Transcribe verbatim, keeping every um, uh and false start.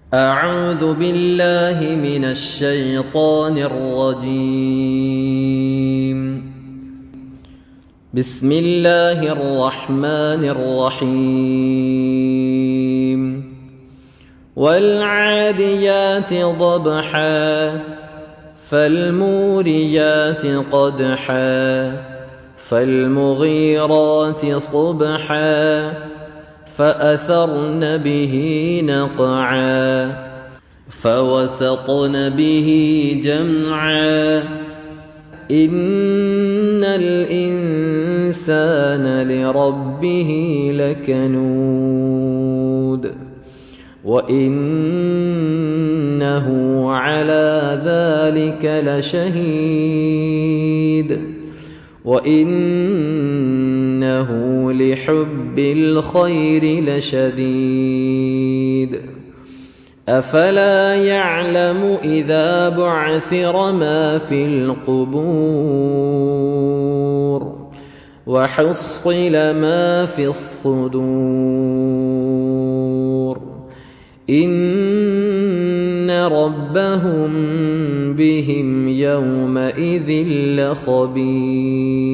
أعوذ بالله من الشيطان الرجيم. بسم الله الرحمن الرحيم. والعاديات ضبحا فالموريات قدحا فالمغيرات صبحا فأثرن به نقعا فوسطن به جمعا إن الإنسان لربه لكنود وإنه على ذلك لشهيد وإنه لحب الخير لشديد أفلا يعلم إذا بعثر ما في القبور وحصل ما في الصدور إن ربهم بهم يومئذ لخبير.